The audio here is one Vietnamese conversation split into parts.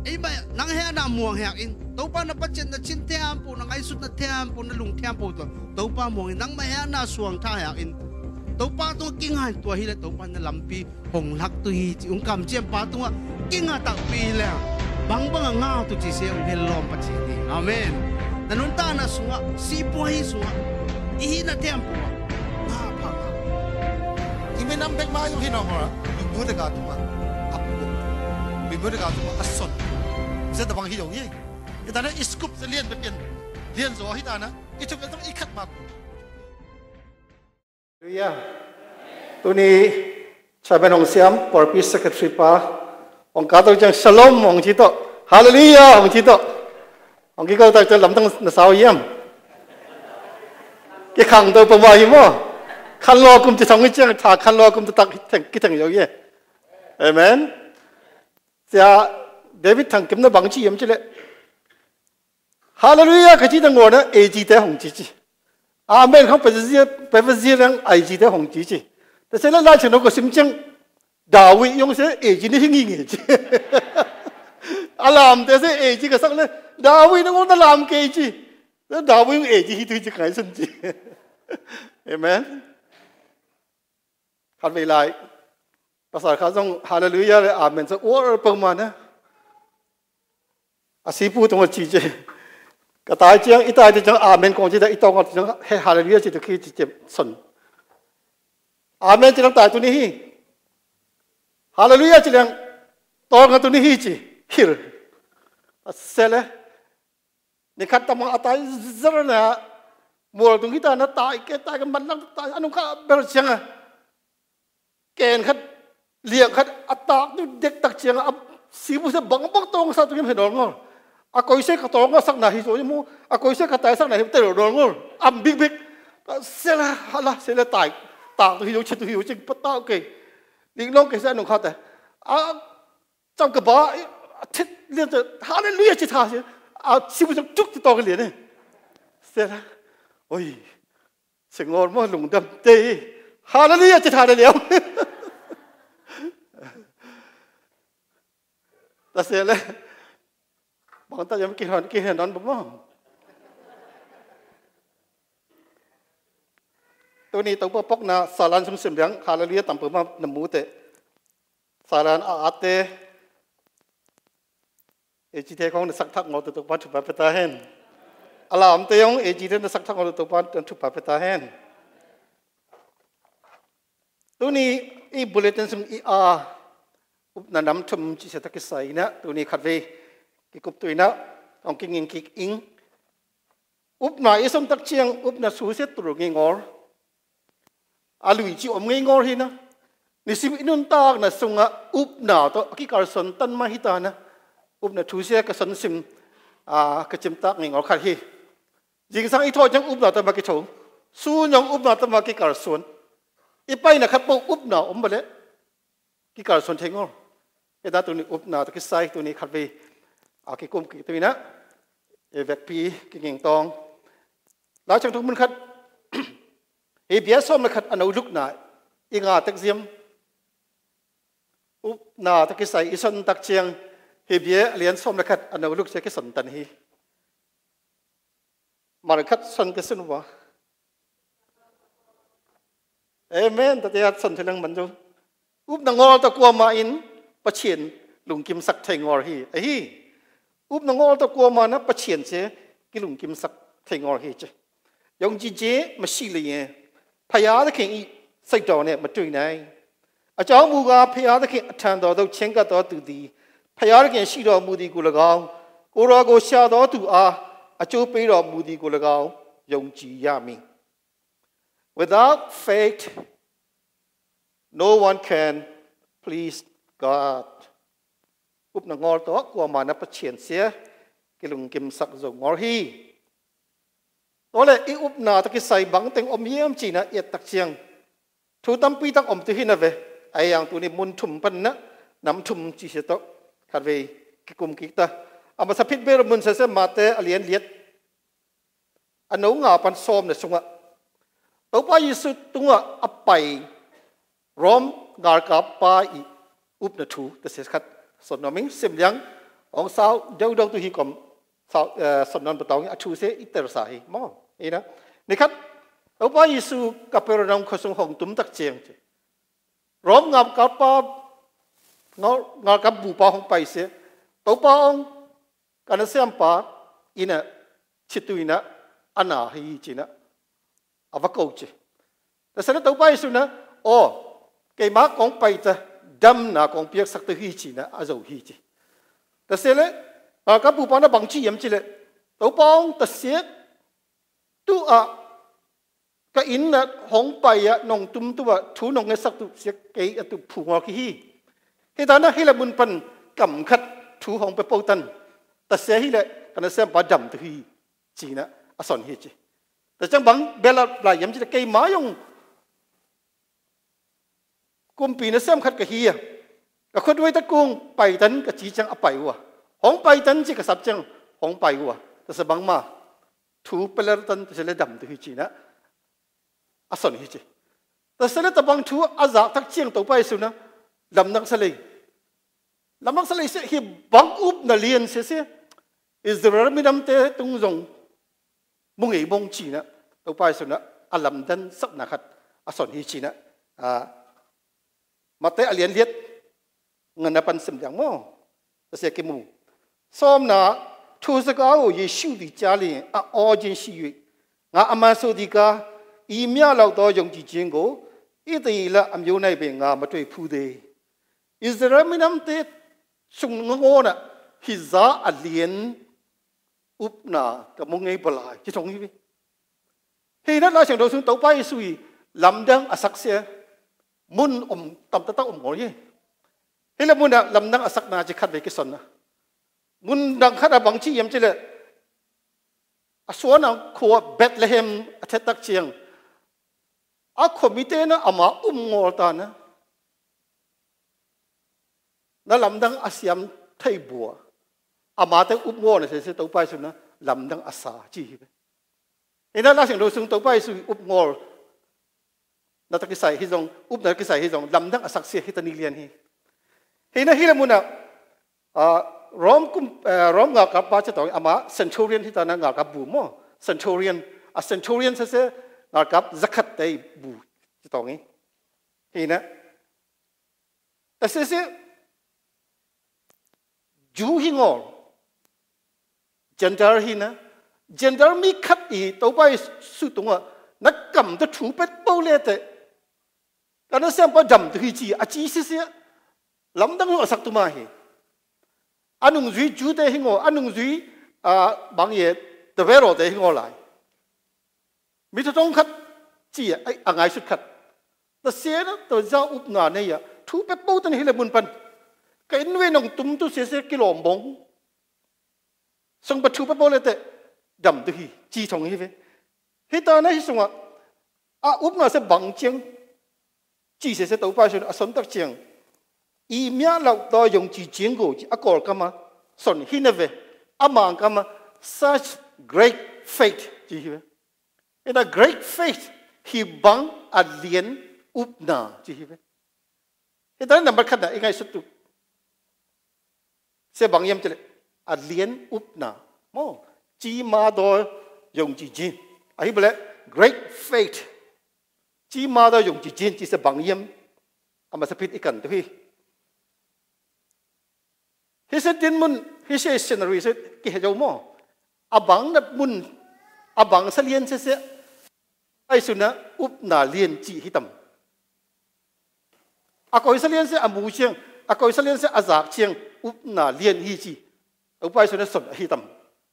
ấy vậy nắng hè na muang hẹn in tàu pa na bắt chân na chín thêm po nắng ai sút na thêm po na lùng thêm po tàu pa muang in nắng mà hè na suang tha hẹn in tàu pa tung kinh hai tua hi là tàu pa na làm pi hồng lắc tu hi ông cầm chiêm pa tung kinh hai tạc pi là bang bang ngao tu chỉ xem hel lom pat chi ni amen nanun ta na suwa si po hi suwa hi na thêm po na pa Ime nam bek ma yung hinong Ibu de ka tuma apu. Ibu de ka tuma ason. Sa tabang hiyong yi. Ita na iskup sa lian bekin. Lian zo hita na. Itu ka tong ikat mat. Hallelujah. Tuni saben ong siam porpis secretary pa. Ong kato jang shalom ong chito. Hallelujah ong chito. Ong kiko ta lam tang na sao yam. Ki khang to pa wa mo. Khăn lo cũng chỉ sống cái chuyện thà khăn lo cũng tự cái thằng giống vậy, amen. Giờ David thằng kiếm nó bằng chi yếm chứ lệ, Hallelujah cái chi thằng ngồi đó, ai chi thế hồng chi, amen không phải gì rằng ai chi thế hồng chi,แต่เสร็จแล้วไล่ฉันเอาก็ซิมจังดาวิยงเสียai chiนี่ที่งี้งี้จีอารามแต่เสียai chiก็สักเลยดาวินั่งก็ตะลามเกจีแล้วดาวิยงai chiที่จะขายสันจี amenขันเวลาภาษาเขาต้องฮาเลลูยาเลยอาเมนจะอ้วนประมาณนะอาศิพูดตรงจีเจก็ตายเจียงอีตายจะจังอาเมนคงจะได้อีตองก็จังให้ฮาเลลูยาจะตะกี้จะเจ็บสนอาเมนจะต้องตายตัวนี้ฮีฮาเลลูยาจะเลี้ยงตองกันตัวนี้ฮีจีฮิลเสร็จแล้วนี่ขัดตามอัตายซะนะมัวตรงที่ตานะตายแกตายกันมันนั่งตายอันนู้นก็เบลเชียงอะเกณฑ์ขัดเลี้ยงขัดอัตราเด็กตักเชียงอับสีบุษบังบังตรงสัตว์ที่เห็นหรอกอ่ะก็ยิ่งขัดตรงก็สักหน่าฮิโซยมูอ่ะก็ยิ่งขัดตายสักหน่าฮิเตอร์หรอกอับบิ๊กเสียละฮะละเสียละตายตากตัวฮิโซเชิดตัวฮิโซจริงปะตาโอเคลิงลงเกษตรหนุ่มเขาแต่อ่ะจำกระบะทิศเลี้ยงจะฮาเลลูยาจิตาเสียอ่ะสีบุษจุกจะต่อกันเหรียญเนี่ยเสียละโอ้ยเสียงอ่อนมั่วหลงดำเตยฮาเลลูยาจิตาเดียวแต่เสียเลยบางตายังไม่กินหันนอนบ่มั้งตัวนี้ตัวปกนะสารันสมสิมยังฮาเลลูยาต่ำประมาณน้ำมูเตสารันอาเตเอจิเทของสักทักงอตัวปันถุปะเปตาเฮนอลามเตยงเอจิเทนสักทักงอตัวปันถุปะเปตาเฮนตัวนี้อีบุลเลตินสมอีอาอุปนำทำจิตตะกิสัยนะตัวนี้ขัดเวกิกุบตัวนะองกิงกิงกิงอุปนาอิสมตักเชียงอุปนาสูเสตุรุงงอร์อาลุยจิอมงอร์ฮินะนิสิมินุนตากนะสุงะอุปนาตัวกิการสันตันมาฮิตานะอุปนาทูเสียกสันสิมกจิมตักงอร์ขัดฮิยิงสังอิทอจังอุปนาตมากิโถสู้ยังอุปนาตมากิการส่วนอีไปนะครับปุ๊บอุปนาอมไปเลยกิการส่วนเทงอร์เอดาตัวนี้อุปนาตัวกิไซตัวนี้ขัดไปกิกุมกิตัวนี้นะเอเวกปีกิเงตองแล้วจังทุกมันขัดเฮียส้มมันขัดอันเอาลุกหน่ายอีงาตักเสียมอุปนาตัวกิไซอิสันตักเชียงเฮียเลียนส้มมันขัดอันเอาลุกเสียกิสันตันฮีมาร์คัดสันกิสนุวะเอเมนแต่ที่สันเทนังมันจูอุปนางอตะกัวมาอินปะเชียนลุงกิมสักเทงอร์ฮีไอ้ฮีอุปนางอตะกัวมานะปะเชียนเสียกิลุงกิมสักเทงอร์ฮีจ้ะยองจีเจมาชีเลยเนี่ยพยาตะเข่งอีใส่ดอกเนี่ยมาจุยไหนอาจารย์มูกาพยาตะเข่งทันดอกตัวเชงกะดอกตุดีพยาตะเข่งชีดอกมูดีกุลกาวกูรอกูชาดอกตุอาจูไปดอกมูดีกุลกาวยองจียามิ Without faith no one can please God อุปนังอตัวกว่ามานับเชียนเสียกิลุงกิมสักจงอฮีตัวเลยอีอุปนาตะกิใส่บังเต็งอมเยี่ยมจีนะเอียดตักเชียงทูตั้มปีตักอมตุหินะเวไออย่างตัวนี้มุนถุมปันนะน้ำถุมจีเสตอขัดเวกิกุมกิตาอามาสพิษเบรมุนเสเสมาเตอเลียนเลียดอันนู้งาปันซ้อมเนี่ยสงะตัวไปยิสุตัวอับไปร้อมงากับไปอุปนทูแต่เสียขัดส่วนน้องมิงเสียมยัง ông sao đâu đâu tôi hi cầm sao sân non bắt đầu nghe chú sẽ ít tờ sai mà ý đó này khác ông bà Giêsu cặp bờ rong khosong hồng túm tắc chiang chứ róm ngập cặp ba ngập cặp bù ba hồng bay sẽ ông bà ông cái nó xem pa ina chít tu ina anh à hi chỉ na ava câu chứแต่สนตัวไปสุนะโอ้เกี่ยมากองไปจะดำนะกองเปียกสักตัวฮีจีนะอาจจะฮีจีแต่เสร็จแล้วกับผู้ปานบางชียมจีเลยตัวปองแต่เสียตัวก็อินนะห้องไปอะนองตุ้มตัวถูนองเงสักตัวเสียเกี่ยตัวผูงอขี้ฮีเหตุนั้นให้ละมุนปันกำคัดถูห้องไปปูตันแต่เสียฮีเลยกันเสียบาดำตัวฮีจีนะอาสอนฮีจีแต่จังบังเบลล์หลายยมจีเลยเกี่ยมายงกุมปีนั้นเสียมขัดกับเฮียกับคนด้วยตะกุงไปตันกับจีจังอไปวะห้องไปตันจีกับสับจังห้องไปวะแต่สบังมาถูไปแล้วตันจะเลยดำตัวฮีจีนะอาสนฮีจีแต่เสร็จแต่บางถูอาจากทักเชียงตัวไปสุนะลำนักสลีลำนักสลีเสียฮีบังอุบนาเลียนเสียอิสราเอลมีน้ำเตะตรงจงมุงเอ๋บงจีนะตัวไปสุนะอาลำดันสักนักขัดอาสนฮีจีนะมาเตะเลียนเลียดเงินนับพันสิบอย่างมั้งแต่เสียกิมูซ้อมนะทุกสักเอาเยซูดิจารีออจินชีวิตงาอามาสุดิกาอีเมียเราต่อยงจีจิงโกอีตีละอำยูในเป็นงามาช่วยพูดเดอิสราเอลไม่นำเตะสุงงอนะฮิซาอเลียนอุปนากับมุงเงยบลายที่ตรงนี้เฮ้ยนั่นเราเสียงเราซึ่งตัวไปสุยลำดังอสักเสียมุนต่ำตะตั้งหัวยี่เฮ้ยแล้วมุนอะลำดังอสักนาจะขัดไปกี่ส่วนนะมุนดังขัดบางที่ยามจีเลยส่วนนั้นขวบเบธเลเฮมเทตักเชียงขวบมิเตนะอามางอตานะนั่นลำดังอาเซียมไทยบัวอามาแต่งอนะเสียตัวไปสุดนะลำดังอาสาจีเฮ้ยนั่นเราเสียงเราซึ่งตัวไปสุดงอนักกิจสัยฮิจงนักกิจสัยฮิจงลำดังอสักเสียฮิตานิเลียนฮีเฮ้ยนะฮิลมุนะร้อมงากับบ้าจะต้องอามาเซนทูเรียนที่ตอนนั้นงากับบูมเซนทูเรียนเซนทูเรียนเสียงากับซักขัดได้บูจะต้องงี้เฮ้ยนะแต่เสียจูฮิงอลเจนเดอร์ฮีนะเจนเดอร์มีขัดอีตัวไปสุดตรงว่านักกำจะถูเป็ดเป้าเล่เตการนั้นเสียงพอจำตัวฮีจีอาจีเสียลำดังหัวสักตัวมาเฮอันนุ่งจุยจูเตหิงออันนุ่งจุยบางอย่างเดเวโรเตหิงอไหลมีทุกองคัดจีไอ้อ่างไอสุดคัดแต่เสียนะตัวเจ้าอุปนาเนี่ยถูเป็ดเป้าตันเฮเลบุนปันก็อินเวนงตุ้มตัวเสียกิโลมงส่งไปถูเป็ดเป้าเล่เตจำตัวฮีจีทงฮีเวเฮ้ยตอนนั้นที่ส่งอุปนาเสบังเจียงจีเสียตัวไปส่วนสนตักเจียงอีเมียเราต่อยงจีเจียงกูกอลกันมาส่วนฮินเวอามังกันมา such great faith จีเวเฮ้ยแต่ great faith ฮิบังอัดเลียนอุปนาจีเวเฮ้ยตอนนั้นนับขัดนะยังไงสุดตุเสบังยามจะเลยอัดเลียนอุปนาโมจีมาต่อยงจีจีไอ้เบล great faith จีมาต่อยงจีจีจีเสบังยามอามาสพิดอีกันตัวพี่เฮ้ยเสดินมุนเฮ้ยเสเซนารีเสกี่เหตุโม่อาบังนับมุนอาบังเสลียนเสไอ้สุนัขอุปนาเลียนจีฮิตัมอากอยเสลียนเสอามูเชียงอากอยเสลียนเสอาจากเชียงอุปนาเลียนฮีจีเอาไปสุนัขสนฮิตัม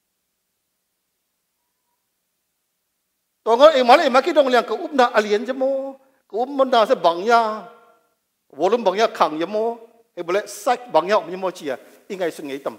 ตัวงั้นเองมาเลยมาคิดตรงเรื่องกับอุปนาเลียนจะโม่กับอุปนาเสบังยาวอลุ่มบังยาขังยาโม่เอ้บเลยสักบังยาไม่โม่เชียยังไงสุนัขฮิตัม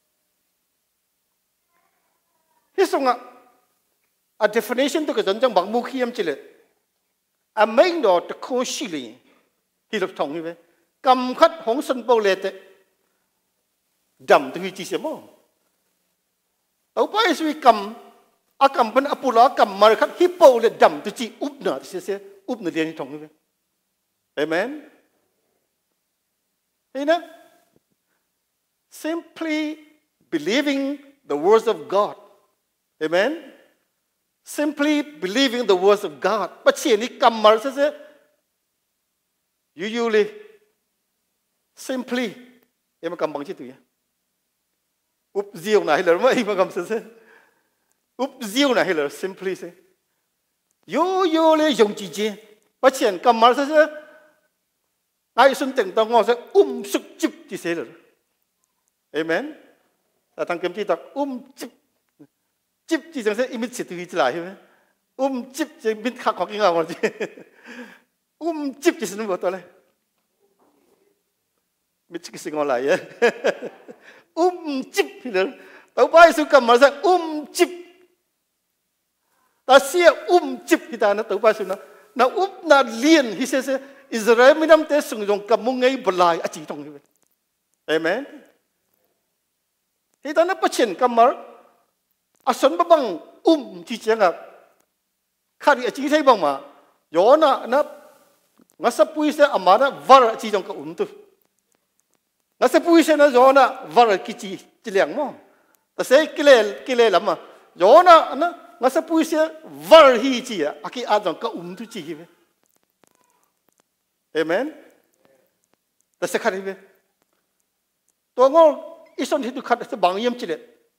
ฮิสุงa definition ตัวก็จะจังบางมุขยามจิเลอเมงดอตะโคชิลีที่เราท่องนี่ไหมกำคัดของสันเปาเลตดำตัวจีเสียมั้งเอาไปสวยกำอากำเป็นอปุระกำมาคัดฮิปโปเลดำตัวจีอุบหนาเสียอุบหนาเรียนที่ท่องนี่ไหมเอเมนเห็นนะ simply believing the words of God. Amen. Simply believing the words of God. Bất chỉ ni cầm mà sẽ usually simply em mà cầm bằng chữ tụi úp diêu này là mấy mà cầm sẽ úp diêu này là simply sẽ yo le dùng chỉ chỉ bất chỉ cầm mà sẽ ai xuân tình tao ngon sẽ súc chụp chỉ sẽ rồi. Amen. Là thằng kiếm chỉ tập chip chỉ chẳng sẽ imit chít tụi chỉ lại thôi. Chip chỉ imit khác khó kinh ngạc rồi chứ. Chip chỉ xin mộtตัวเลยมิจิกสิงอะไรอ่ะจิบพี่เลยตัวไปสุกัมมาสักจิบแต่เสียจิบพี่ตานะตัวไปสุนะนะน่าเลียนฮิเซอิสราเอลไม่นำแต่ส่งจงกับมุงไงบลายอจิตรงนี้เอเมนที่ตานะประเชนกัมมาอาสนบังที่เจ้ากับข้าดีอจิตใช่บ้างมาย้อนนะงั้นสับปุยเสอามานะวาระจีจงกับตุงั้นสับปุยเสนะย้อนนะวาระกิจีจีเลียงมั้งแต่เสกิเลละมาย้อนนะงั้นสับปุยเสวาระฮีจีอะอากิอาจงกับตุจีเว้เอเมนแต่เสขัดเว้ตัวงออิสอนที่ตุขัดเสบางเยี่ยมจีเล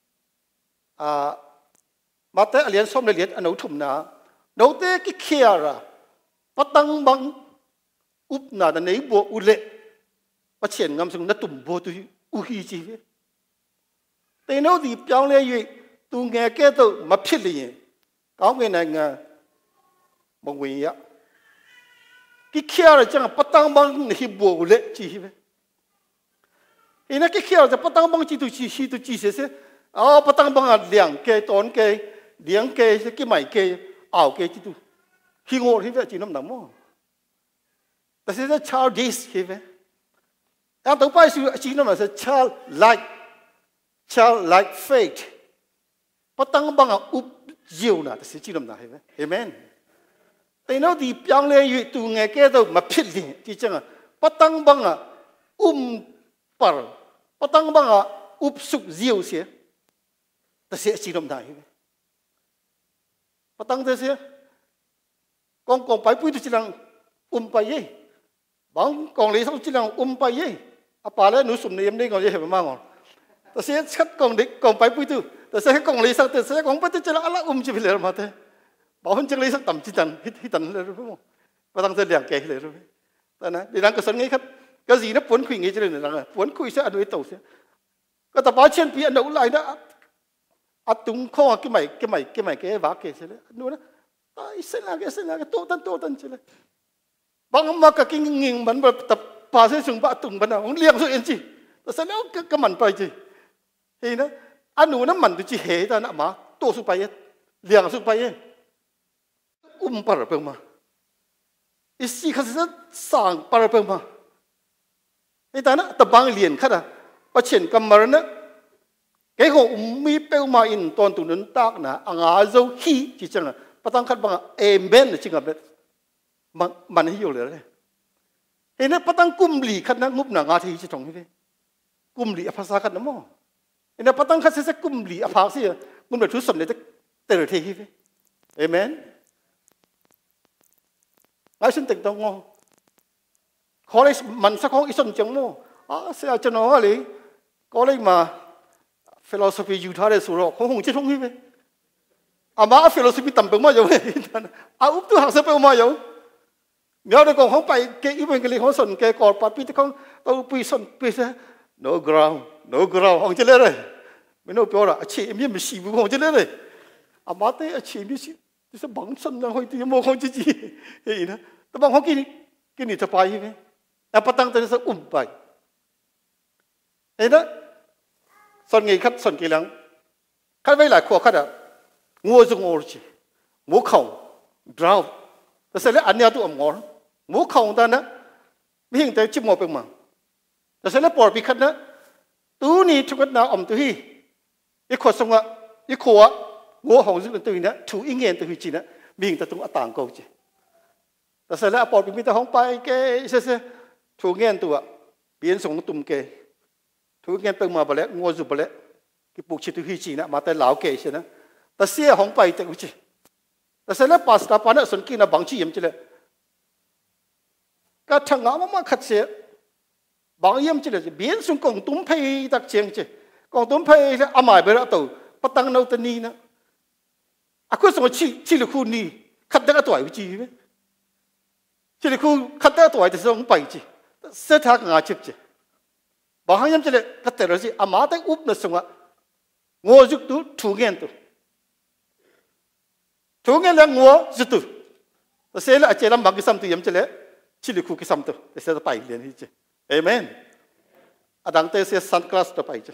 มาแต่เรียนส้มเรียนอนุทุมนะโน้ตกิเคียร์ปัตตังบังอุปนาในบัวอุเล่ปัจเจียนงามสงนัดตุ่มบัวตุอุฮีจีแต่โน้ตที่เปียงเลยอยู่ตัวเงี้ยแก่ตัวมาพิจเลยก้าวเงินไงบางวันยะกิเคียร์จังปัตตังบังในบัวอุเล่จีเห็นไหมกิเคียร์จะปัตตังบังจีตุจีเสียปัตตังบังเลี้ยงแก่ตอนแก่เลี้ยงแก่กี่ใหม่แก่เอาแก่จีตุขี้งอที่จะจีน้ำหนักมั้งแต่เสีย childish ใช่ไหมแต่ต่อไปสิจีน้ำหนักเสีย childlike faith พอตั้งบังอุบเยี่ยวนะแต่เสียจีน้ำหนักใช่ไหมเอเมนแต่โน้ตที่เปียงเลยอยู่ตัวเงี้ยแก่ตัวมาพิจเลยที่จังพอตั้งบังปาร์พอตั้งบังอุบสุกเยี่ยวเสียแต่เสียจีน้ำหนักใช่ไหมพอตั้งเสียกองไปปุ้ยตุจิลังไปยี่บางกองเลยสักจิลังไปยี่อาป่าแล้วหนูสุ่มเนียมได้ก่อนจะเห็นมากก่อนแต่เสียชัดกองไปปุ้ยตุแต่เสียกองเลยสักแต่เสียกองไปตุจิลังอะไรจะไปเลยมาเถอะบอกคนจังเลยสักต่ำจิตันฮิตันเลยรู้ไหมพอตั้งเสียเลี้ยงแกเลยรู้ไหมแต่นะดีนังก็สนไงครับก็สีนับผลคุยไงจะเลยนังผลคุยเสียอันนี้โตเสียก็แต่ป้าเช่นปีอันนู้นไรนะอัดตุ้งข้อกี่ใหม่แกว่าแกเสียเลยนู้นนะไอ้เส้นอะไรโตตันเฉยบางมาก็กินงิงมันแบบแต่ป่าเส้นสูงป่าตุ่มมันอ่ะมันเลี้ยงสุดเองจีแต่เส้นแล้วก็มันไปจีเห็นนะอันนู้นมันดูจีเหตุนะมาโตสุดไปเลี้ยงสุดไปปาร์เปิลมาอีสี่ข้าศึกสั่งปาร์เปิลมาไอ้ตานะแต่บางเลี้ยงข้าด่ะประเชนกำมารนะแกก็มีเปิลมาอินตอนตุนตักนะอ่างอาโซฮีจีจังนะปะตังคัดบางเอเมนจริงกับมันให้อยู่เลยเห็นไหมปะตังกุมลีคัดนะงุบหนังอาทิตย์จะตรงนี้เลยกุมลีภาษาคัดนะมั้งเห็นไหมปะตังคัดเสียกุมลีภาษาเสียกุมแบบทุกสมเด็จเตอร์เทียเลยเอเมนไอ้ฉันติดตรงงอขอเลยมันสักของอีสนจังมั้งเสียจะน้องอะไรก็เลยมาฟิโลโซฟีอยู่ท่าเรสุโรคงจะตรงนี้เลยอามาฟิโลโซฟีต่ำไปมากอยู่อุปตัวหักเสียไปมากอยู่เดี๋ยวเด็กของไปเกี่ยอีเวนต์กันเลยของสนเกี่ยกอดปัดปีที่ของตัวปีสนปีเสีย no ground ของเจริญเลยไม่โน้เปียวละเชี่ยมีไม่สีบุของเจริญเลยอามาเตะเชี่ยมีสีที่สบังสนนะหอยตีโมของจีเฮ้ยนะแต่บางของกินนี่จะไปใช่ไหมแต่ปะตังแต่จะไปเห็นนะสนไงคัดสนกี่หลังคัดไว้หลายขวบคัดอ่ะงัวจะงัวจีหมูเข่าดราวแต่เสร็จแล้วอันนี้ตัวงัวหมูเข่าตอนนั้นไม่เห็นแต่จิ้มงัวเป็นมั้งแต่เสร็จแล้วปอดปีคัดนะตัวนี้ทุกคนน่าอมตัวที่อีขวดสงะอีขวดงัวของซึ่งตัวนี้นะถูกอีเงี้ยตัวที่จีนะมีเห็นแต่ตรงต่างกูจีแต่เสร็จแล้วปอดปีมีแต่ของไปแกเสียถูกเงี้ยตัวเปลี่ยนส่งตุ่มแกถูกเงี้ยเป็นมาไปแล้วงัวจุบไปแล้ว cái buộc chỉ tu hi chỉ nè mà tại lão kể chứ nè ta xe hỏng bay tại cái gì ta sẽ lấy pasta pan ở sân kia là bằng chỉ yếm chứ lệ các thằng ngõ mà khát xe bằng yếm chứ lệ biến xuống công túm pay đặc chiang chứ công túm pay là amai bây giờ tàu bắt tăng nâu tân ni nè à cứ xong chỉ là khu ni khát đắc tuổi cái gì vậy chỉ là khu khát đắc tuổi thì xong bay chứ sẽ thắc ngã chụp chứ bằng yếm chứ lệ cái tên là gì amai tại úp nó xong à ngô giúp tu thủ nghiên tu thủ nghiên là ngô giúp tu ta sẽ là chơi làm bằng cái sam tu yếm chứ lệ chỉ là khu cái sam tu ta sẽ bay liền đi chứ amen adang te sẽ sunglass ta bay chứ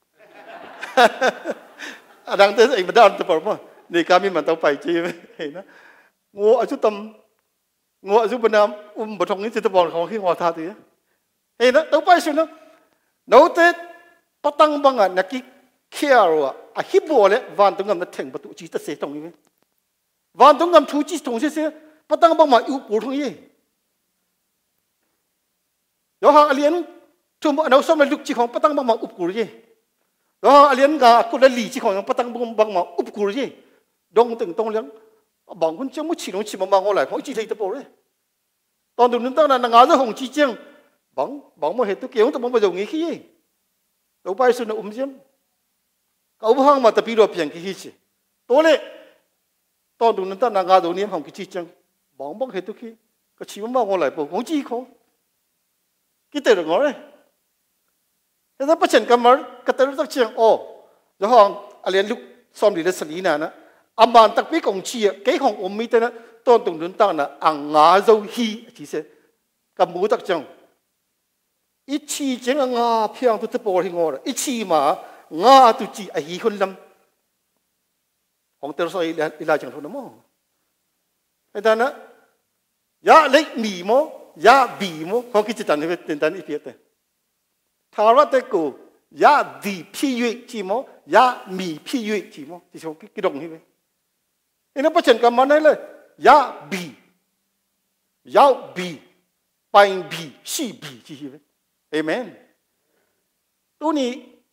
adang te anh bắt đầu tu bảo màนี่การมีมันต้องไปจีเห็นนะงัวอายุต่ำงัวอายุเป็นน้ำบทองนี้จะตะบอลของที่งัวท่าตีเห็นนะต้องไปสินะโน้ตเตปตังบังอ่ะนักกิเขียวอ่ะฮิบัวเลยวันตรงนั้นถึงประตูจีตเสตรงนี้วันตรงนั้นทูจีตรงเสียปตังบังมาอยู่ปูตรงนี้เดี๋ยวหาเลียนทุ่มเอาสมัยลุกจีของปตังบังมาอุบกูเลยเดี๋ยวหาเลียนกากุลลีจีของปตังบังมาอุบกูเลยดงตึงตรงเลี้ยงบางคนเจ้ามุ่งฉีลงฉีมาเอาไหลของจีไทยตะโปเลยตอนดูนั่นตั้งนานงานเรื่องของจีเจียงบางมาเหตุตัวเกี่ยวตัวมันไปอยู่งี้ขี้ตัวไปสุดน่ะเจียมเขาพังมาตะปีรอเพียงขี้สิตัวเล่ตอนดูนั่นตั้งนานงานตัวนี้ของจีเจียงบางเหตุตัวขี้ก็ฉีมาเอาไหลของจีเขากี่เต๋อหรอเลยแต่ถ้าประชันกันมาก็เต๋อตักเชียงโอ้เดี๋ยวห้องอะไรลูกซ้อมดีเลสลีน่ะนะอามันตักปีของชีเกี่ยของอมมิเตนะตอนตรงนั้นตั้งนะอ่างงาเจ้าฮีที่เสกับมูตักจังอีชีเจงงาเพียงตัวตะโปที่งอละอีชีมางาตุจีไอฮีคนลำของเตอร์ซอยอีลาจังทุนนะมั้งไอ้ตานะยาเล็กหมีมั้งยาบีมั้งของกิจตันที่เป็นตันอีเพียแต่ทารัตเตกูยาดีพี่ยุจีมั้งยามีพี่ยุจีมั้งที่ชงกิดงนี่เว้ยไอ้นั่นประชันกันมาได้เลยยาบียาบีไปบีชีบีจีเว้ยเอเมนตัวนี้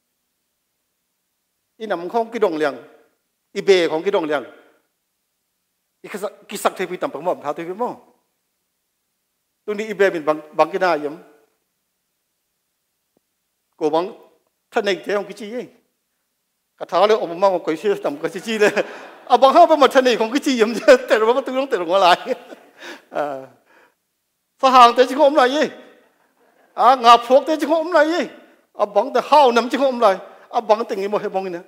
อีนำของกิดงเลียงอีเบของกิดงเลียงอีกิสักเทพีต่ำปังมั่งท้าเทพีมั่งตัวนี้อีเบเป็นบางกินายมกูบังท่านในเทของกิจีกระถาเลยออกมาก๋วยเตี๋ยวต่ำก๋วยจีเลยเอาบางข้าวไปหมดท่านในของกิจียมแต่เราไม่ต้องแต่เราอะไรสหางแต่จิงอมอะไรงาพวกแต่จิงอมอะไรบางแต่ข้าวนำจิงอมอะไรบางแต่งี้บ่ให้บางนี่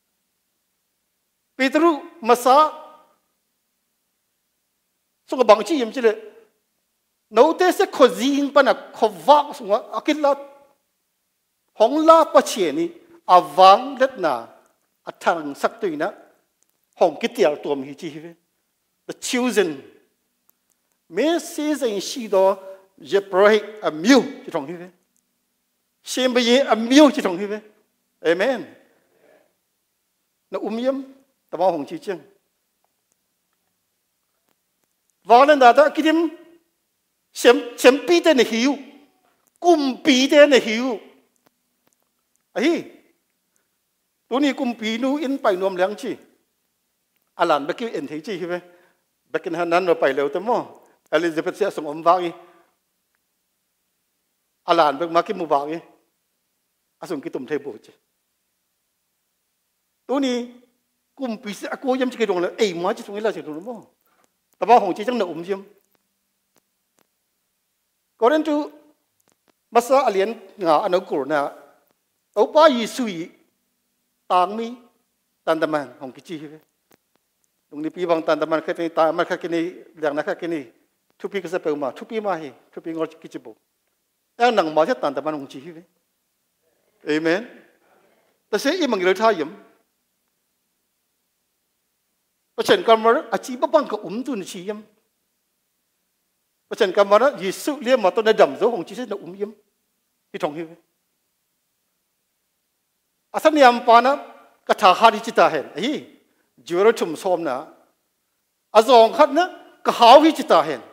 ปีตรูมาซาส่งกับบางจียมจีเลยโน้ตเสกขจีนปะนะขวักส่งว่าอากิลลาของลาปะเชียนี่อาวังเล็ดนาอัฐังสักตัวนะของกิเตียตัวมีจีเว the chosen เมื่อซีซันชีดอเจ็บร้อยอมิวที่ตรงนี้เวเชื่อมไปยังอมิวที่ตรงนี้เวเอเมนน่ะยมแต่ว่าของจีเจียงวันนั้นดากิดิมเชื่อมปีเตนหิวกุมปีเตนหิวไอ้ตัวนี้กุมปีนู้อินไปนวมเลี้ยงจีอาลันเบกิเอ็นที่จีใช่ไหมเบกินฮันนั้นเราไปเร็วแต่มั่วอลิซาเบธเสียส่งอมวากีอาลันเบกมากิมูวากีอาส่งกิตุมเทบุจีตัวนี้กุมปีเสียกูยังจะกิดงเลยเอ้ยมาจะตรงนี้เราจะตรงนั้นมั่วแต่ว่าของจีจังหนุ่มยิ่มก่อนที่มาซาอเลียนงาอันนั้นกูนะเอาป้ายิสุยต่างมีตันตมันของกิจีเลยตรงนี้ปีบางตันตมันแค่นี้ตามันแค่นี้อย่างนั้นแค่นี้ทุกปีก็จะเปิดมาทุกปีมาให้ทุกปีงอกิจีบุแล้วหนังมาที่ตันตมันของจีเลยเอเมนแต่เสียอีมังเรือท้ายิมเพราะฉะนั้นการมาอาชีพบ้างก็ตุนชียิมเพราะฉะนั้นการมายิสุเลี้ยงมาตัวในดำโซ่ของจีเสนยิมที่ตรงนี้อาศัยยามปานะกระถาหาดิจิตาเห็นไอ้จูรชุมสมนะอาจองขัดนะกหาวดิจิตาเห็น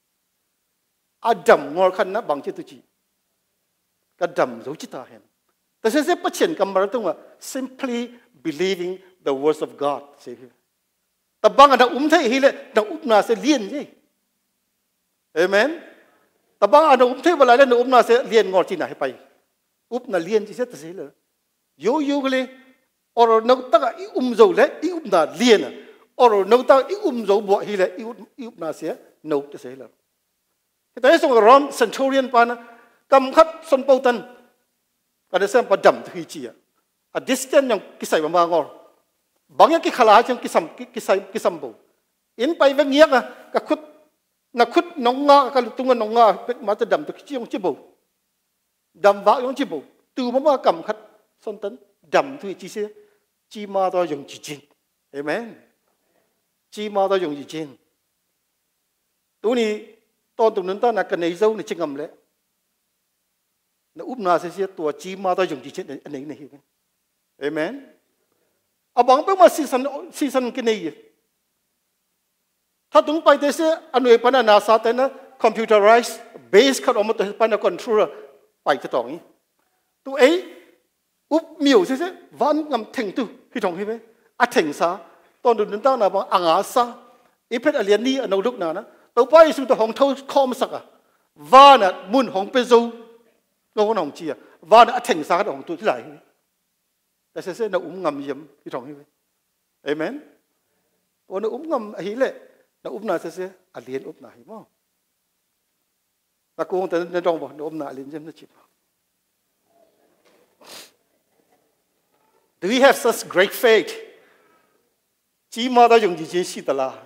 อาดำงอขัดนะบางจิตุจีกระดำรู้จิตาเห็นแต่เสียประเชียนกำมาตรงว่า simply believing the words of God เสียแต่บางอันอุ้มเท่ฮีเลยแต่อุ้มน่าเสียเลียนใช่เอเมนแต่บางอันอุ้มเท่เวลาเล่นอุ้มน่าเสียเลียนงอที่ไหนไปอุ้มน่าเลียนที่เสียแต่เสียเลยโยกเลยอรนกตะอีอุ้มโจเลยอีอุ้มน่าเลียนอรนกตะอีอุ้มโจบัวฮีเลยอีอุ้มน่าเสียนกแต่เสียเลยแต่ในส่วนของรอมเซนทูเรียนปานะกำคัดสนปูตันก็ได้เส้นประดำที่จีอ่ะดิสเทนยังกิสัยบางๆบางอย่างกิขลาจังกิสัมบูอินไปเวงเงียกอ่ะก็คุดนักคุดน้องงาก็ตุงน้องงาเป็นมาจะดำตัวขี้ยงจิบูดำวะยงจิบูตูมันว่ากำคัดสนตันดำที่จีเสียจีมาตัวยงจีจินเห็นไหมจีมาตัวยงจีจินตัวนี้ตอนตรงนั้นตอนนักกันในเจ้าในจิงกำเลยนะอุ้มนาเสียตัวจีมาตัวยงจีจินอันนี้เห็นไหมเอเมนอาบังเป็นมาซีซันกินนี่ถ้าถึงไปเดี๋ยวอันนี้ปัญหานาซาแต่นะคอมพิวเตอร์ไรซ์เบสเขาออกมาตัวปัญหาคอนโทรลไปจะต่องี้ตัวเออุบมิวเสียวันงำถึงตัวพี่ทองเห็นไหมอัดถึงซาตอนดูนั่นตั้งนะบังอ่างอาซาอีเพชรอเลียนนี่อันนู้นลุกนานะตัวไปสุดตัวของเท่าคอมสักอะว่าน่ะมุนของเปโซเราก็น้องจีอะว่าน่ะอัดถึงซาของตัวที่ไหนแต่เสียน่ะอุ้มงำยิ้มพี่ทองเห็นไหมเอเมนวันน่ะอุ้มงำอะไรเลยน่ะอุ้มน่ะเสียอเลียนอุ้มน่ะเห็นมั้งตะโกนแต่ในตรงบอกน่ะอุ้มน่ะอเลียนยิ้มน่ะจีบ Do we have such great faith จีมาได้ยังจีเจสิตลา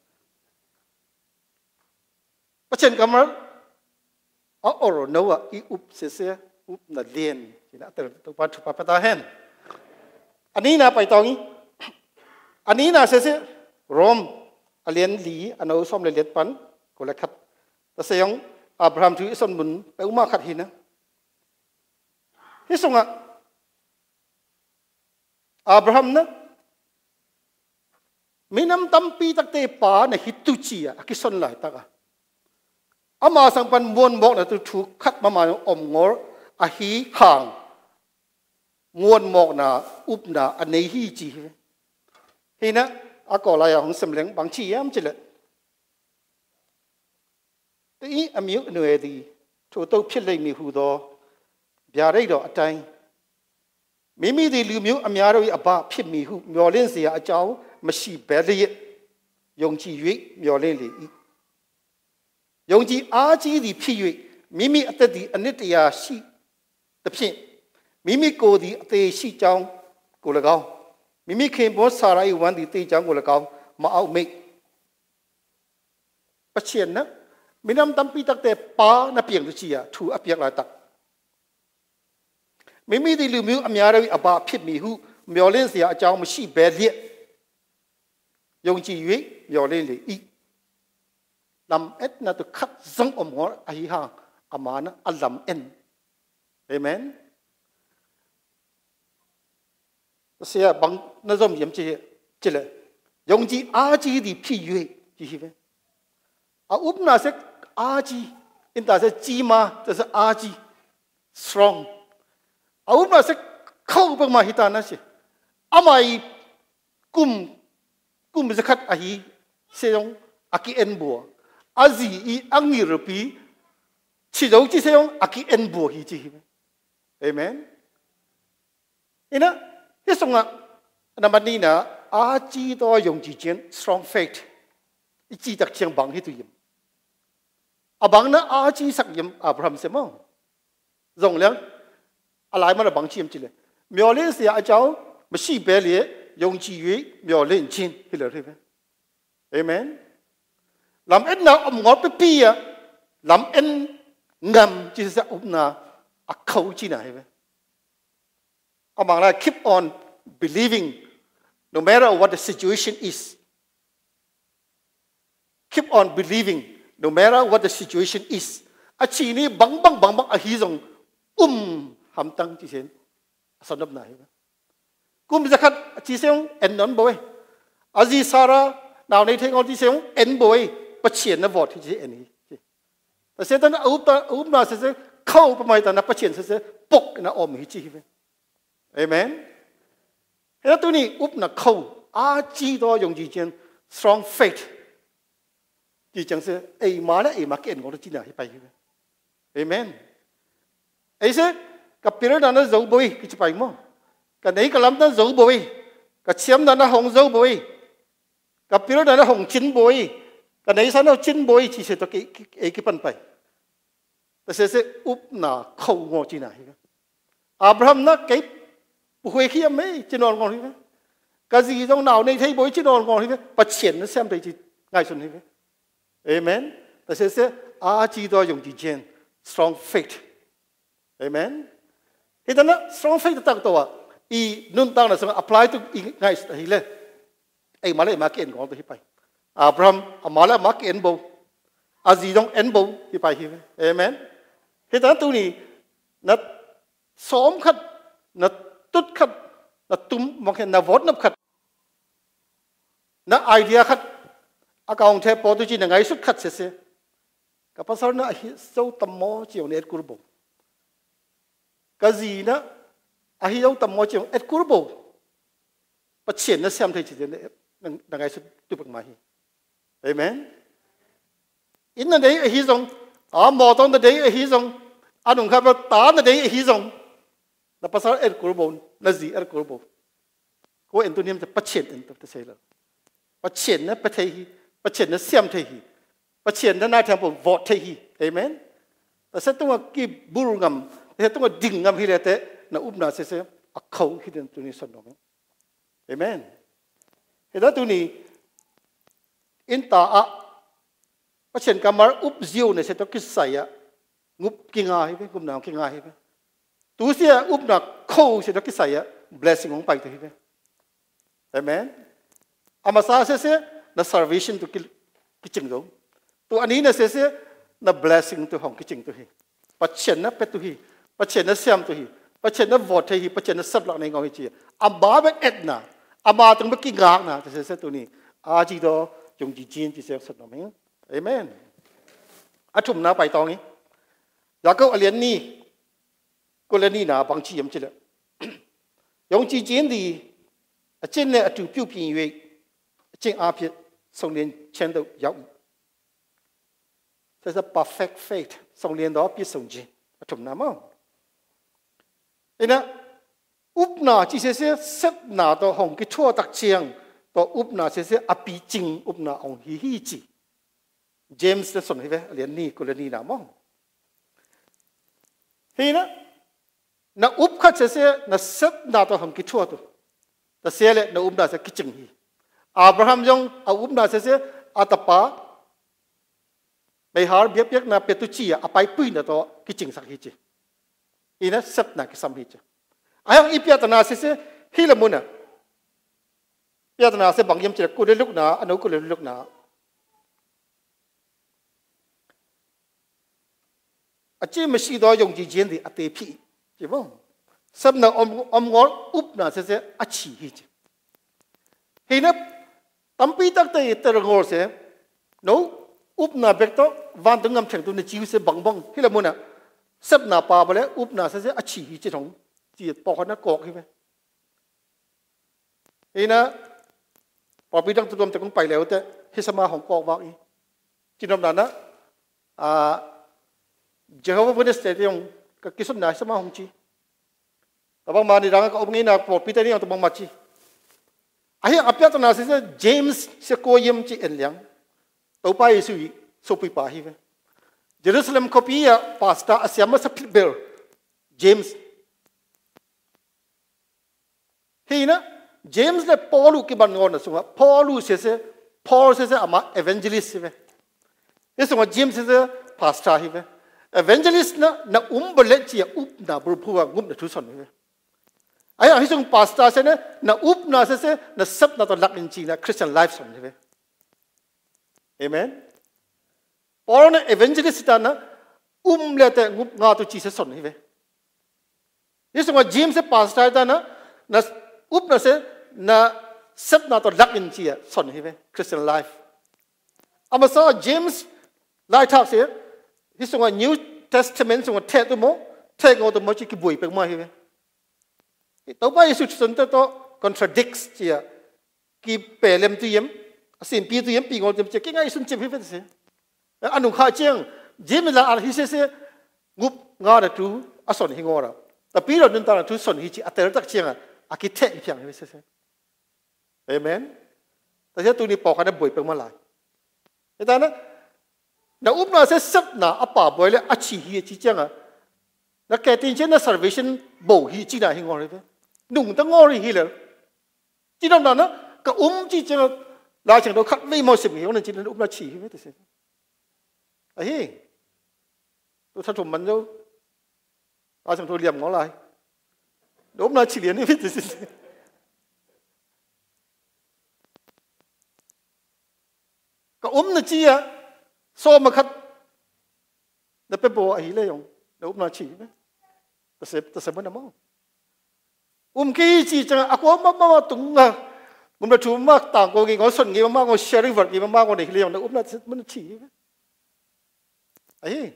ประเช่นกันมั้งอ๋อโรนัวอีอุบเสียอุบน่ะเลียนจีน่ะแต่ตัวปัจจุบันปัตตาเห็นอันนี้นะไปตรงนี้อันนี้นะเสียรอมอเลียนหลีอันนู้นซ้อมเลียนปันก็เลยขัดแต่เสียงอับราฮัมถือส่วนบุญไปอุมาขัดหินนะที่ส่งอ่ะอับราฮัมนะมีน้ำตั้มปีตักเตปาในฮิตตุจีอ่ะกิสนหลายตักอ่ะอามาสังปันมวนบอกนะตัวถูกขัดมาอมงออาฮีห่างมวนหมอกนาอุบนาอันนี้ฮีจีเห็นนะอากอลายของสำเร็จบางชีมจิเลแต่อีอามิวเหนื่อยดีถูกตัวพิเลยมีหูดอบยาได้ดอกใจมีดีลืมมิวอามิอาเราอับบาพิมีหูมีอเลนเสียอาเจ้ามาชีเบลียงจีวิมีอเลนเลยยงจีอาจีดีพิวิมีอัตติอันนี้ตียาชีตะพิมีโกดีเตชิจังกูละเกามีเข็มบอสสาระอีวันดีเตจังกูละเกามาเอาเมกประเชียนนะมีน้ำตั้มปีตักแต่ป้าน่ะเปียงตุชีอะถูอเปียงหลายตักมีดีลืมมิวอเมียราวิอับบาพิมีหูมีอเลนเสียอาจารย์มาชีเบลียงจีวิมีอเลนเลยอีลำเอ็ดน่ะตุขัดซังอมหัวอหิฮางอามานะอัลลำเอ็นเอเมนเสียบางนั่นจะมีอย่างจีเลยยงจีอาจีดีพี่ยุ้ยจีใช่ไหมอาอุปนาเสกอาจีอินตาเสกจีมาแต่เสกอาจี strong อาอุปนาเสกเข้าไปมาฮิตานะสิอามาอีกุมจะขัดอาฮีเสียงอากีเอ็นบัวอาจีอีอังยีรปีชิโดจีเสียงอากีเอ็นบัวฮีจีใช่ไหมเอเมนอินะที่ส่งอ่ะนั่นมันนี่นะอาจีตัวยงจีเจน strong faith อีจีตักเชียงบังให้ตัวยิมอาบังนะอาจีสักยิมอับราฮัมเสมอส่งแล้วอะไรมันบังเชียมจีเลยมีอเลนเสียอาเจ้าไม่ใช่เบลียงจีวิมีอเลนจินให้เลยใช่ไหมเอเมนลำเอ็นนะอมงอไปปีอะลำเอ็นงำจีจะอุบนาอักเขาจีไหนไหมอาบังนะ keep on believing no matter what the situation is keep on believing no matter what the situation is อาชีนี้บังอาฮีจงหำตั้งจีเซนสนบไหนกุมจะขัดจีเซงเอ็นนนบ่อยอาจีซาระนาวในเทงจีเซงเอ็นบ่อยประเชียนนะวอดที่จีเอ็นนี้แต่เสร็จนั้นอุบนาเสร็จเข้าไปไม่แต่นะประเชียนเสร็จปกนะอมหิจี Amen. Thế tôi ní úp na khâu á chi đó dùng gì chuyện strong faith. Chỉ chẳng sẽ ai mà cái anh ngồi đó chỉ là phải. Amen. Ấy sẽ cái biểu đó nó giấu bồi cái chỉ phải mà. Cái này cái làm nó giấu bồi, cái chiếm đó nó hồng giấu bồi, cái biểu đó nó hồng chín bồi, cái này sao nó chín bồi chỉ sẽ cái phần phải. Thế sẽ úp na khâu ngồi chỉ là. Abraham nó cái bồi kia mấy chỉ ngon ngon thế. Cái gì trong nào này thấy bồi chỉ ngon ngon thế. Và tiền nó xem thấy chỉ ngay xuân thế. Amen. Thế sẽ chỉ đó dùng gì chuyện strong faith. Amen. Thế đó strong faith tác tổ I nun tang na sang apply to ngay hi le. Ai mà lại mà cái ngon to hi pai. Abraham mà lại mà cái bo. Gì trong en bo hi pai hi. Amen. Thế đó tu ni nó xóm khát, nó tút khát, nó tum mong cái nó vót nấp khát, nó idea khát, account thế bỏ tu chỉ là ngay suốt khát sẽ. Cái pasal nó sâu tâm mò chiều này cú bộ. Cái gì nó ai sâu tâm mò chiều cú bộ. Bắt chuyện nó xem thấy chỉ là ngay suốt tu bậc mai. Amen. In là đấy ai dùng, mò tông là đấy ai dùng, anh không có tá là đấy ai dùng. Là pasal cú bộ, là gì cú bộ. Cô anh tu niệmจะbắt chuyện anh tu sẽ là. Bắt chuyện nó bắt thấy, bắt chuyện nó xem thấy. Bắt chuyện nó nói theo một vọt thấy, amen. Tại sao tôi cái bùn ngầm, tại sao tôi đỉnh ngầm hi lệ thế, nó úp nó sẽ khâu khi đến tôi đi sân đó, amen. Thế đó tôi đi, in ta bắt chuyện cái mà úp diêu này sẽ tôi cái sải ngúp kinh ngài với, ngúp nào kinh ngài với. Tôi sẽ úp nó khâu sẽ tôi cái sải blessing không phải thôi, amen. Amasa sẽ nó salvation tôi cái chừng đó. Tu anh ấy sẽ na blessing tu hong kicing tu hi, bắt chuyện na pet tu hi, bắt chuyện na xem tu hi, bắt chuyện na vote hi, bắt chuyện na sắp lạc này ngồi chi, ba bên et na, ba tung bất kỳ ngạc na, sẽ tu ni, chỉ đó dùng chỉ chiến chỉ sẽ sắp lạc mình, amen. Chum na bài tong ấy, giờ câu alien ni, câu alien ni na bằng chi yếm chi là, dùng chỉ chiến thì, trên này chủ biểu hiện về, trên áp hiện, xong liền trên đầu giáo. Thế là perfect faith, xong liền đó biết xong gì, chủng nào không? Thế nên, úp nào chỉ sẽ xếp nào đó hồng cái chua đặc trưng, đó úp nào sẽ áp bị chính, úp nào hồng hi hi chỉ. James đã xong thế liền ni, cô liền ni nào không? Thế nên, na úp khác sẽ na xếp nào đó hồng cái chua đó, ta sẽ là na úp nào sẽ cái chính hi. Abraham dòng, úp nào sẽ atapa. Bây giờ biết na petuchi apai pui na to kicing sak hi chi. Ina sep na kisam hi chi. Ayang ipia tana se hilamuna. Pia tana se bangyam chi ku le luk na anu ku le luk na. Achi masi do yong ji jien di ate phi. Chi bo. Sep na om ngol up na se achi hi chi. Hina tampi tak te ter ngol se no úp na bek to van tung ngam theng tu ne chiu se bang bang hi la mun na sep na pa ba le úp na se achi hi chi thong chi po na kok hi ve ina pa pi dang tu dom te kong pai leo te hi sama hong kok wa i chi nom na Jehovah Witness te yong ka kisum na sama hong chi tabang ma ni dang ka obngi na po pi te ni tabang ma chi ai apya to na se James se ko yem chi en liang tàu bay suy số pi pa hi ve Jerusalem copy pasta asiama sa bel James hi na James le Paul ki ban ngon na sunga Paul se ama evangelist ve sunga James se pasta hi ve evangelist na bele chi up na bur phuwa ngup na thu son ve ai hi sung pasta se na up na se na sap na to lak in chi na Christian life son ve Amen. Paul na evangelist ta na le te ngup nga tu chi se son hi ve. Yesu nga James se pastor ta na na se na sep na to lak in chi son hi ve Christian life. Amasa James lai thak se Yesu nga New Testament so te tu mo te ngo tu mo chi ki bui pe ma hi ve. tàu pa Yesu sun to contradicts chia ki pelem tu yem asin pi tu yem pi ngol tu che ki ngai sun che phe se anu kha cheng jim la al hi se ngup nga da tu ason hi ngora ta pi ro nun ta tu son hi chi atel tak cheng a ki the pyang hi se amen ta che tu ni po kha na boi peng ma lai ta na up na se sat na apa boy le a chi hi chi cheng na ke tin chen na salvation bo hi chi na hi ngor le nung ta ngor hi le chi dom na ka chi cheng la cheng do khat nei mo sim hi on chi na up na chi hi te se hi tu sa thum man đâu la cheng tu liam ngor lai do up na chi lian hi te se ka na chi ya so ma khat na pe bo hi le yong do up na chi ta se man mo ki chi chang ako ma tung nga ngum na thu ma tang ko gi ngo son gi ma ngo sharing vật gi ma ngo ne hi le yong na up na man chi ai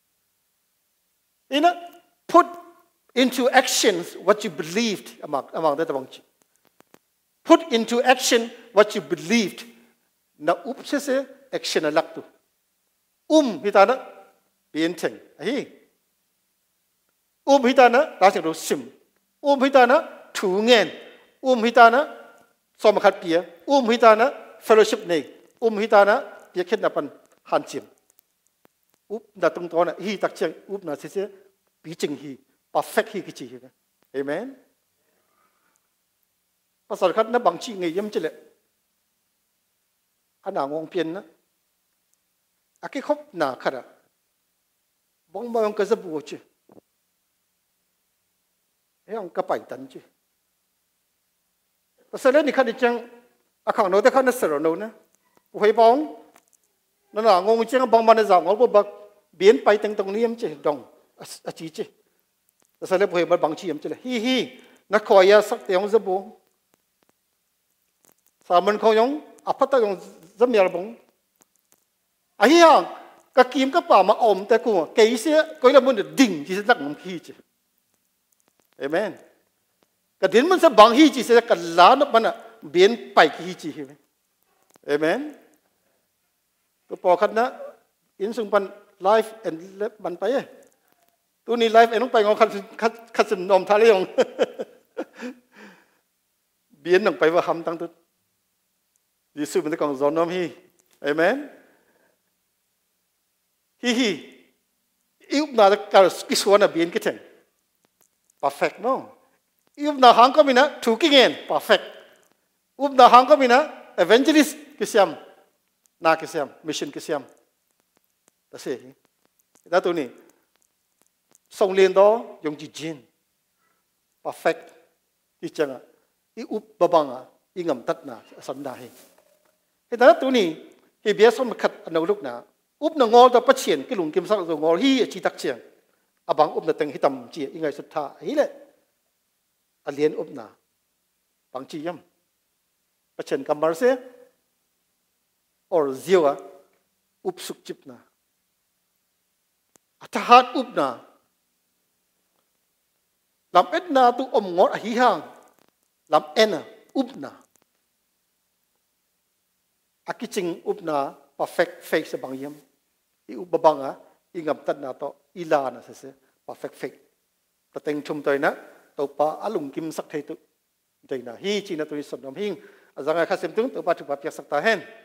ina put into actions what you believed among that among put into action what you believed na up se action alak tu hita na bien theng ai hita na la chang ro sim hita na thu ngen hita na som khat pia hita na fellowship nei hita na pia khet na pan han chim na tung to na hi tak chang na se bi ching hi perfect hi ki chi hi amen pasal khat na bang chi ngai yem chile ana ngong pian na aki khop na khara bong bong ka za bu chi yang ka pai tan chi pasal ni khat chang akhang no te khat na ser no na hoi bong na ngong chang bong man za ngol bo bak bien pai teng tong niam chi dong a chi chi pasal le hoi bang chi yem chi le hi na khoya sak te yong za bu sa man kho yong apata yong rất nhiều bóng, à hi hàng các kim các bà mà ôm tay cô cái gì coi là muốn được đỉnh thì sẽ đắc ngầm khi chứ, amen, cái đến muốn sẽ bằng hi chỉ sẽ cái lá nó bắn biến bảy hi chỉ, amen, tôi bỏ khát na, in sung bắn life and bắn bay, tôi ní life and không bay ngon khát sinh nôm thà lấy biến nông bay vào hầm tăng tôi Giêsu mình còn giòn nom hi, amen. Hi, yêu na cái số na biến cái thằng, perfect no. Yêu na hàng có mình na thu kinh nghiệm, perfect. Yêu na hàng có mình na evangelist cái xem, na cái xem, mission cái xem. Đó sẽ, đó tôi nè, song liên đó dùng chỉ gen, perfect. Cái chăng à, yêu babang à, yêu ngầm tắt na, sẵn na hi. Thế đó tụi nì thì biết xong một khát nấu lúc nào úp nó ngol ta bắt triển cái lùng kim sắc rồi ngol hi chỉ tắc triển à bằng úp nó từng hi tầm chỉ ngay xuất tha ấy lệ à liền úp na bằng chỉ yếm bắt triển cầm mar se or ziêu à úp suk chip na à ta hát úp na làm ít na tu ngol à hi hang làm en à úp na akiching upna perfect fake sa bangyam I ubabanga ingam tan na to ila na se perfect fake tateng chum toy na to pa alung kim sak thei tu dei na hi chi na tu son nom hing azanga khasim tung to pa thu pa pyak sak ta hen